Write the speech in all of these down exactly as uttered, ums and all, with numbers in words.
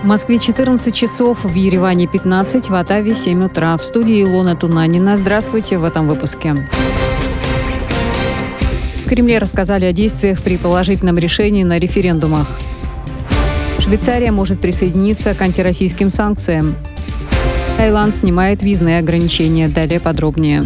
В Москве четырнадцать часов, в Ереване пятнадцать, в Оттаве семь утра. В студии Илона Тунанина. Здравствуйте в этом выпуске. В Кремле рассказали о действиях при положительном решении на референдумах. Швейцария может присоединиться к антироссийским санкциям. Таиланд снимает визные ограничения. Далее подробнее.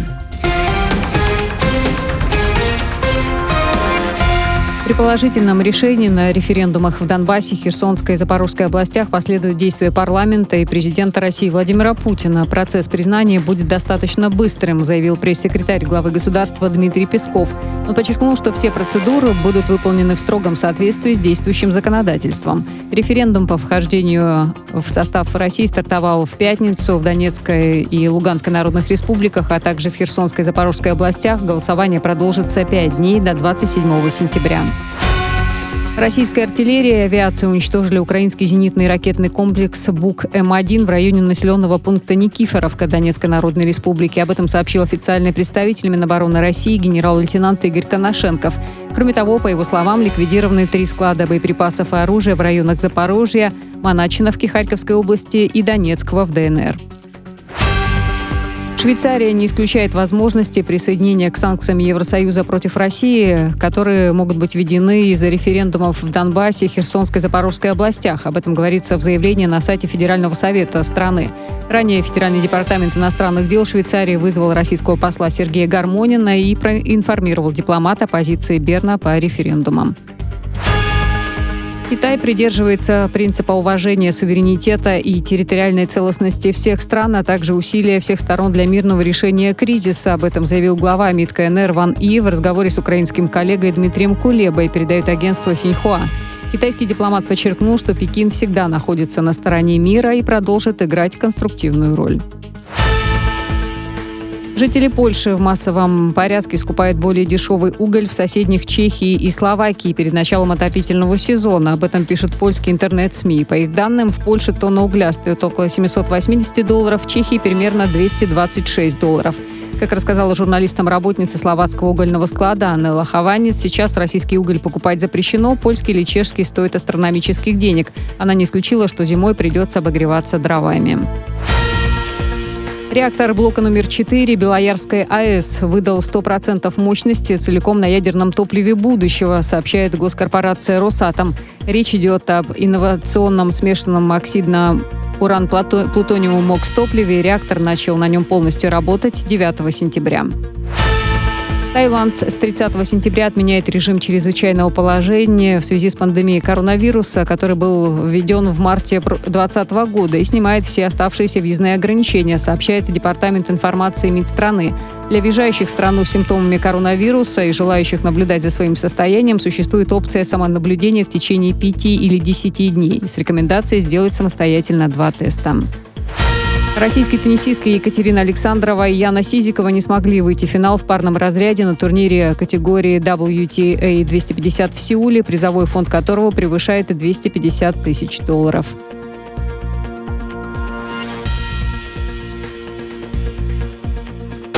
При положительном решении на референдумах в Донбассе, Херсонской и Запорожской областях последуют действия парламента и президента России Владимира Путина. Процесс признания будет достаточно быстрым, заявил пресс-секретарь главы государства Дмитрий Песков. Он подчеркнул, что все процедуры будут выполнены в строгом соответствии с действующим законодательством. Референдум по вхождению в состав России стартовал в пятницу в Донецкой и Луганской народных республиках, а также в Херсонской и Запорожской областях. Голосование продолжится пять дней до двадцать седьмого сентября. Российская артиллерия и авиация уничтожили украинский зенитный ракетный комплекс Бук-М один в районе населенного пункта Никифоровка Донецкой Народной Республики. Об этом сообщил официальный представитель Минобороны России генерал-лейтенант Игорь Коношенков. Кроме того, по его словам, ликвидированы три склада боеприпасов и оружия в районах Запорожья, Моначиновки Харьковской области и Донецкого в ДНР. Швейцария не исключает возможности присоединения к санкциям Евросоюза против России, которые могут быть введены из-за референдумов в Донбассе, Херсонской и Запорожской областях. Об этом говорится в заявлении на сайте Федерального совета страны. Ранее Федеральный департамент иностранных дел Швейцарии вызвал российского посла Сергея Гармонина и проинформировал дипломата о позиции Берна по референдумам. Китай придерживается принципа уважения суверенитета и территориальной целостности всех стран, а также усилия всех сторон для мирного решения кризиса. Об этом заявил глава МИД КНР Ван И в разговоре с украинским коллегой Дмитрием Кулебой, передает агентство Синьхуа. Китайский дипломат подчеркнул, что Пекин всегда находится на стороне мира и продолжит играть конструктивную роль. Жители Польши в массовом порядке скупают более дешевый уголь в соседних Чехии и Словакии перед началом отопительного сезона. Об этом пишут польские интернет-СМИ. По их данным, в Польше тонна угля стоит около семьсот восемьдесят долларов, в Чехии примерно двести двадцать шесть долларов. Как рассказала журналистам работница словацкого угольного склада Анна Лохованец, сейчас российский уголь покупать запрещено, польский или чешский стоит астрономических денег. Она не исключила, что зимой придется обогреваться дровами. Реактор блока номер четыре Белоярской АЭС выдал сто процентов мощности целиком на ядерном топливе будущего, сообщает госкорпорация «Росатом». Речь идет об инновационном смешанном оксидном уран-плутониевом МОКС-топливе. Реактор начал на нем полностью работать девятого сентября. Таиланд с тридцатого сентября отменяет режим чрезвычайного положения в связи с пандемией коронавируса, который был введен в марте две тысячи двадцатого года, и снимает все оставшиеся въездные ограничения, сообщает Департамент информации МИД страны. Для въезжающих в страну с симптомами коронавируса и желающих наблюдать за своим состоянием существует опция самонаблюдения в течение пяти или десяти дней с рекомендацией сделать самостоятельно два теста. Российские теннисистки Екатерина Александрова и Яна Сизикова не смогли выйти в финал в парном разряде на турнире категории дабл ю ти эй двести пятьдесят в Сеуле, призовой фонд которого превышает двести пятьдесят тысяч долларов.